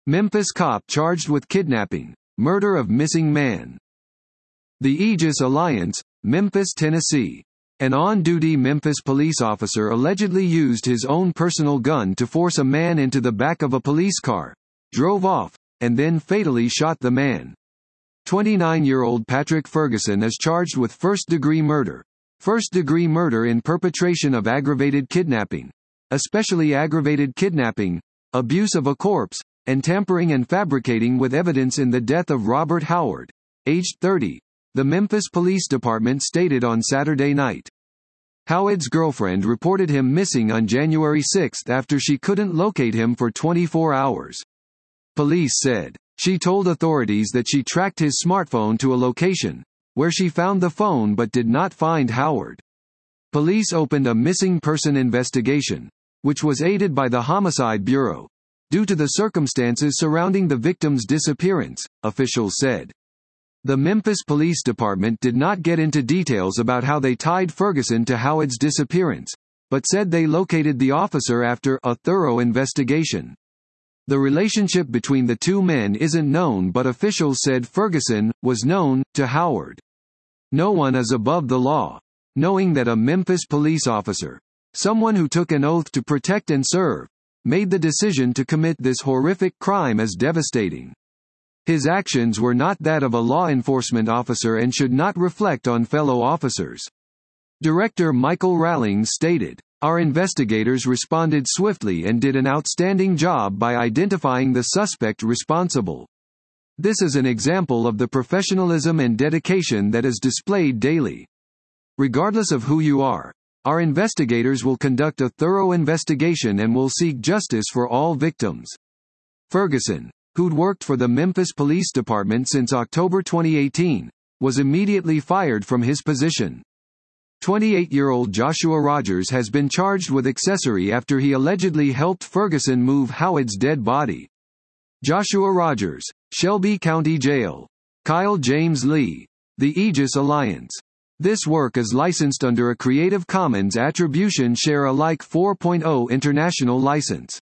Memphis cop charged with kidnapping, murder of missing man. The Aegis Alliance, Memphis, Tennessee. An on-duty Memphis police officer allegedly used his own personal gun to force a man into the back of a police car, drove off, and then fatally shot the man. 29-year-old Patrick Ferguson is charged with first-degree murder in perpetration of aggravated kidnapping, especially aggravated kidnapping, abuse of a corpse, and tampering and fabricating with evidence in the death of Robert Howard, aged 30, the Memphis Police Department stated on Saturday night. Howard's girlfriend reported him missing on January 6 after she couldn't locate him for 24 hours. Police said, she told authorities that she tracked his smartphone to a location, where she found the phone but did not find Howard. Police opened a missing person investigation, which was aided by the Homicide Bureau, due to the circumstances surrounding the victim's disappearance, officials said. The Memphis Police Department did not get into details about how they tied Ferguson to Howard's disappearance, but said they located the officer after a thorough investigation. The relationship between the two men isn't known, but officials said Ferguson was known to Howard. No one is above the law. Knowing that a Memphis police officer, someone who took an oath to protect and serve, made the decision to commit this horrific crime is devastating. His actions were not that of a law enforcement officer and should not reflect on fellow officers. Director Michael Rallings stated, "Our investigators responded swiftly and did an outstanding job by identifying the suspect responsible. This is an example of the professionalism and dedication that is displayed daily. Regardless of who you are, our investigators will conduct a thorough investigation and will seek justice for all victims." Ferguson, who'd worked for the Memphis Police Department since October 2018, was immediately fired from his position. 28-year-old Joshua Rogers has been charged with accessory after he allegedly helped Ferguson move Howard's dead body. Joshua Rogers, Shelby County Jail. Kyle James Lee, The Aegis Alliance. This work is licensed under a Creative Commons Attribution Share Alike 4.0 international license.